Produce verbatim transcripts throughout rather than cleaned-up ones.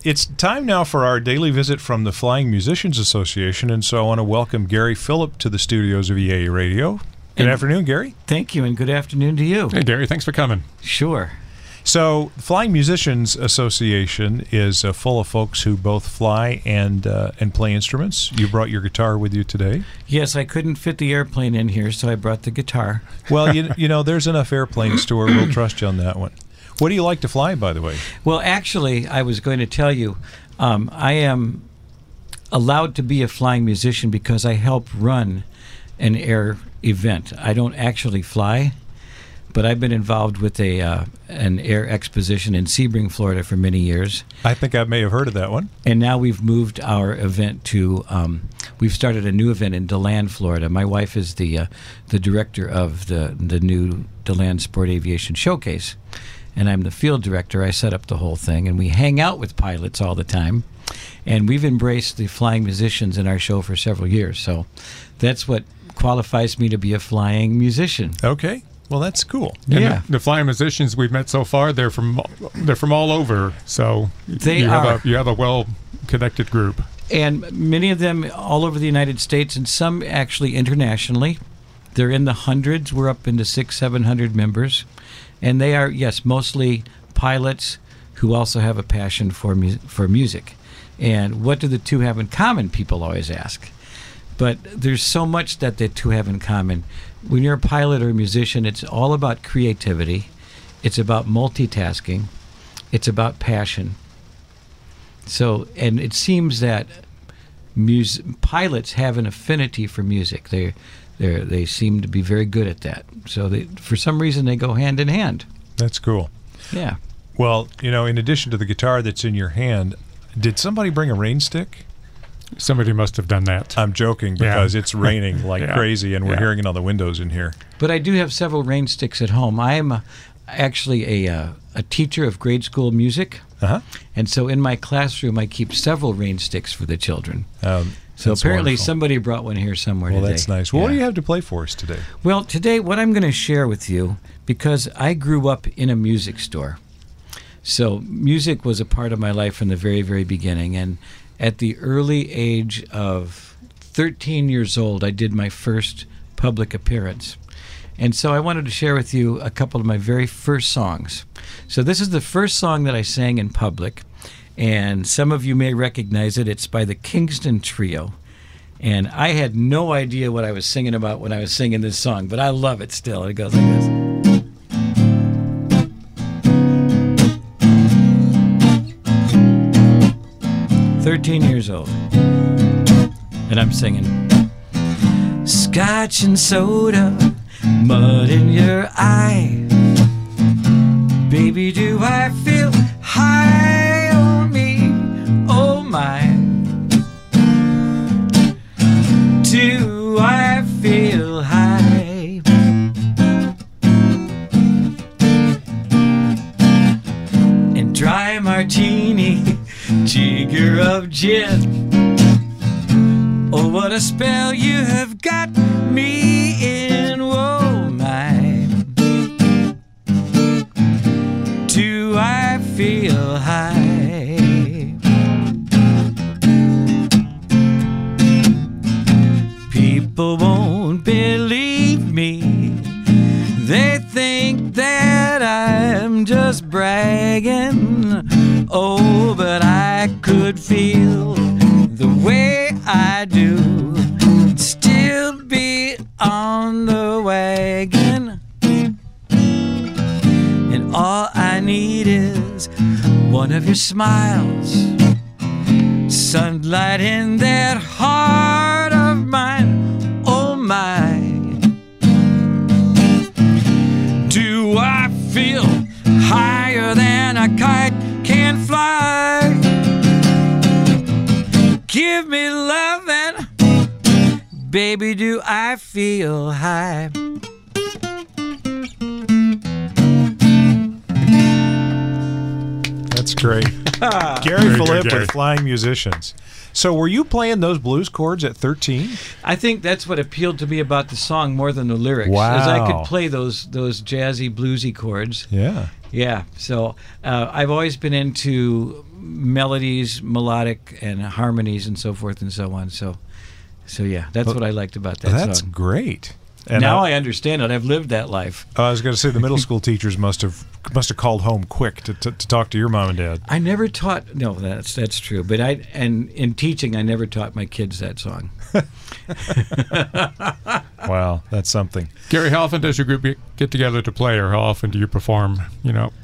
it's time now for our daily visit from the Flying Musicians Association, and so I want to welcome Gary Phillip to the studios of E A Radio. Good and afternoon, Gary. Thank you, and good afternoon to you. Hey, Gary. Thanks for coming. Sure. So, the Flying Musicians Association is uh, full of folks who both fly and uh, and play instruments. You brought your guitar with you today. Yes, I couldn't fit the airplane in here, so I brought the guitar. Well, you, you know, there's enough airplanes to where we'll trust you on that one. What do you like to fly, by the way? Well, actually, I was going to tell you, um, I am allowed to be a flying musician because I help run an air event. I don't actually fly, but I've been involved with a uh, an air exposition in Sebring, Florida for many years. I think I may have heard of that one. And now we've moved our event to, um, we've started a new event in DeLand, Florida. My wife is the uh, the director of the, the new DeLand Sport Aviation Showcase, and I'm the field director. I set up the whole thing, and we hang out with pilots all the time. And we've embraced the flying musicians in our show for several years, so that's what qualifies me to be a flying musician. Okay. Well, that's cool. And Yeah. the, the flying musicians we've met so far, they're from they're from all over. So They you are. have a, you have a well connected group. And many of them all over the United States, and some actually internationally. They're in the hundreds. We're up into six, seven hundred members, and they are, yes, mostly pilots who also have a passion for mu- for music. And what do the two have in common? People always ask. But there's so much that the two have in common. When you're a pilot or a musician, it's all about creativity. It's about multitasking. It's about passion. So, and it seems that mus- pilots have an affinity for music. They they they seem to be very good at that. So, they, for some reason, they go hand in hand. That's cool. Yeah. Well, you know, in addition to the guitar that's in your hand, did somebody bring a rain stick? Somebody must have done that. I'm joking because Yeah. it's raining like Yeah. crazy, and we're Yeah. hearing it on the windows in here. But I do have several rain sticks at home. I am a, actually a uh, a teacher of grade school music, Uh-huh. and so in my classroom I keep several rain sticks for the children. Um, So that's apparently wonderful. somebody brought one here somewhere Well, today. that's nice. Well, what do Yeah. you have to play for us today? Well, today what I'm going to share with you, because I grew up in a music store. So music was a part of my life from the very, very beginning. And at the early age of thirteen years old, I did my first public appearance. And so I wanted to share with you a couple of my very first songs. So this is the first song that I sang in public, and some of you may recognize it. It's by the Kingston Trio. And I had no idea what I was singing about when I was singing this song, but I love it still. It goes like this. thirteen years old. And I'm singing, Scotch and soda, mud in your eye. Baby, do I feel high on me? Oh my. Do I feel high? And dry martini, jigger of gin. Oh, what a spell you have got me in, oh my. Do I feel high? People won't believe me. They think that I'm just bragging. Oh, but I could feel the way I do, still be on the wagon. And all I need is one of your smiles, sunlight in that heart of mine. Oh my, do I feel higher than a kite can fly? Give me love and baby, do I feel high? That's great. Gary Very good, Phillip Gary. with Flying Musicians. So were you playing those blues chords at thirteen? I think that's what appealed to me about the song more than the lyrics. Wow. Is I could play those those jazzy bluesy chords. Yeah. Yeah. So uh, I've always been into melodies, melodic, and harmonies, and so forth and so on. So, so yeah, that's Well, what I liked about that That's song. great. And now I, I understand it. I've lived that life. I was going to say the middle school teachers must have must have called home quick to, to, to talk to your mom and dad. I never taught. No, that's that's true. But I and in teaching, I never taught my kids that song. Wow, that's something. Gary, how often does your group get- get together to play, or how often do you perform? You know,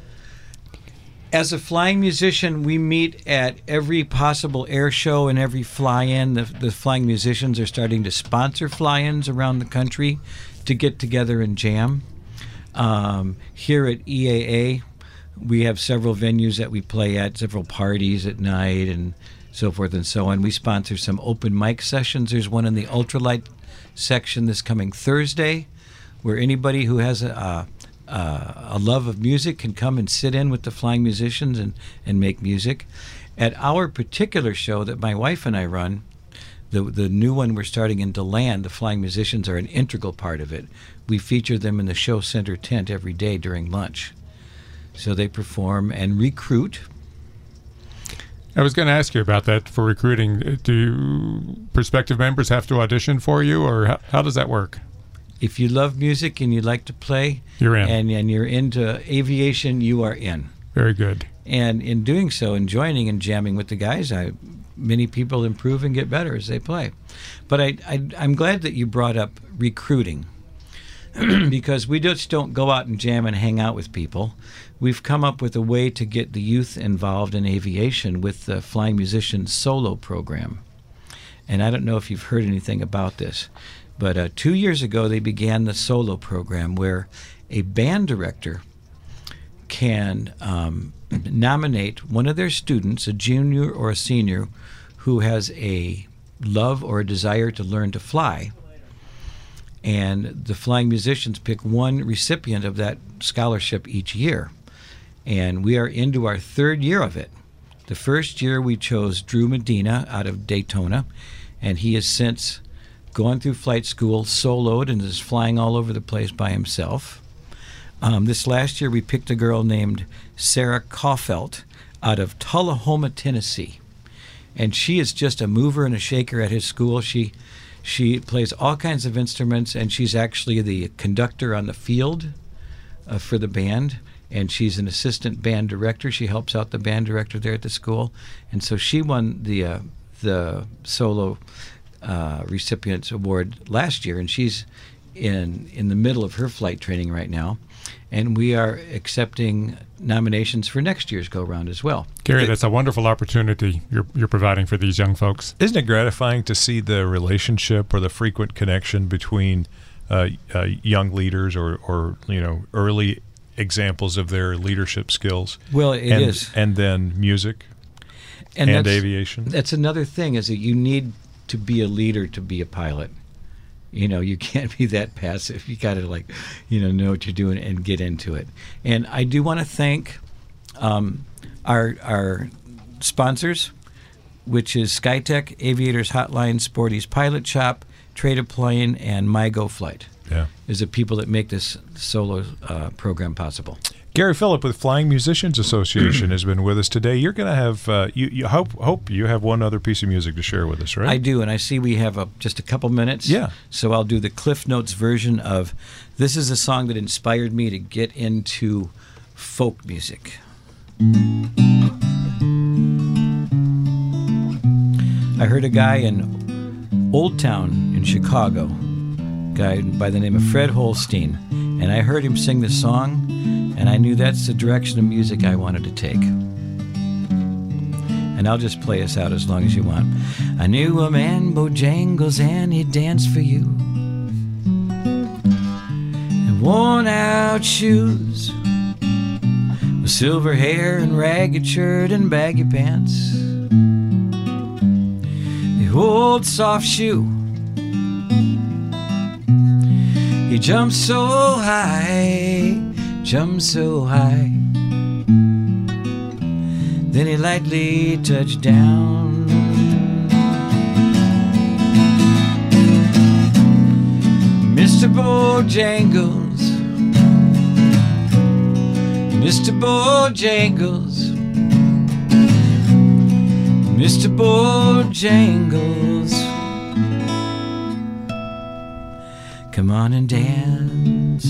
As a flying musician, we meet at every possible air show and every fly-in. The, the flying musicians are starting to sponsor fly-ins around the country to get together and jam. Um, here at E A A, we have several venues that we play at, several parties at night and so forth and so on. We sponsor some open mic sessions. There's one in the ultralight section this coming Thursday where anybody who has a... a Uh, a love of music can come and sit in with the flying musicians and, and make music. At our particular show that my wife and I run, the the new one we're starting in DeLand, the flying musicians are an integral part of it. We feature them in the show center tent every day during lunch. So they perform and recruit. I was going to ask you about that for recruiting. Do prospective members have to audition for you, or how, how does that work? If you love music and you like to play, You're in. and, and you're into aviation, you are in. Very good. And in doing so, and joining and jamming with the guys, I, many people improve and get better as they play. But I, I, I'm glad that you brought up recruiting because we just don't go out and jam and hang out with people. We've come up with a way to get the youth involved in aviation with the Flying Musicians Solo Program. And I don't know if you've heard anything about this, but uh, two years ago they began the Solo Program where a band director can um, nominate one of their students, a junior or a senior, who has a love or a desire to learn to fly. And the flying musicians pick one recipient of that scholarship each year. And we are into our third year of it. The first year we chose Drew Medina out of Daytona, and he has since gone through flight school, soloed, and is flying all over the place by himself. Um, this last year we picked a girl named Sarah Kaufelt out of Tullahoma, Tennessee. And she is just a mover and a shaker at his school. She she plays all kinds of instruments, and she's actually the conductor on the field uh, for the band. And she's an assistant band director. She helps out the band director there at the school. And so she won the uh, the solo uh, recipients award last year, and she's in in the middle of her flight training right now. And we are accepting nominations for next year's go-round as well. Gary, that's a wonderful opportunity you're you're providing for these young folks. Isn't it gratifying to see the relationship or the frequent connection between uh, uh, young leaders or, or you know early examples of their leadership skills? Well, it and, is. and then music and, that's, aviation. That's another thing, is that you need to be a leader to be a pilot. You know, you can't be that passive. You got to, like, you know, know what you're doing and get into it. And I do want to thank um, our our sponsors, which is SkyTech, Aviators Hotline, Sporty's Pilot Shop, Trade a Plane, and MyGoFlight. Yeah, is the people that make this solo uh, program possible. Gary Phillip with Flying Musicians Association has been with us today. You're going to have, uh, you, you hope hope you have one other piece of music to share with us, right? I do, and I see we have a, just a couple minutes. Yeah. So I'll do the Cliff Notes version of, this is a song that inspired me to get into folk music. I heard a guy in Old Town in Chicago, a guy by the name of Fred Holstein, and I heard him sing this song, and I knew that's the direction of music I wanted to take. And I'll just play us out as long as you want. I knew a man, Bojangles, and he'd dance for you. And worn out shoes, with silver hair and ragged shirt and baggy pants. The old soft shoe, he jumped so high, jumped so high. Then he lightly touched down. Mister Bojangles, Mister Bojangles, Mister Bojangles, come on and dance,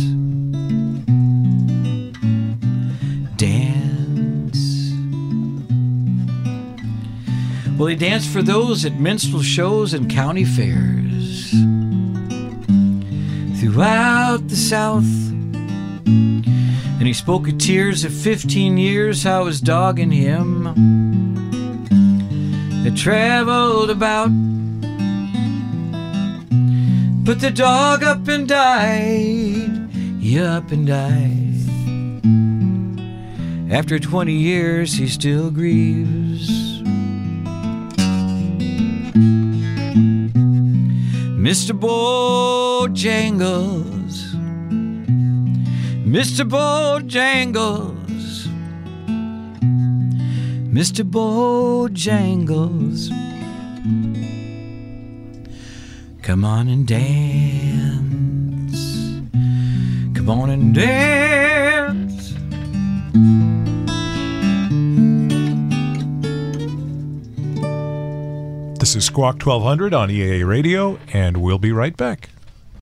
dance. Well, he danced for those at minstrel shows and county fairs throughout the South. And he spoke of tears of fifteen years, how his dog and him had traveled about. But the dog up and died, he up and died. After twenty years, he still grieves. Mister Bojangles, Mister Bojangles, Mister Bojangles, come on and dance, come on and dance. This is Squawk twelve hundred on E A A Radio, and we'll be right back.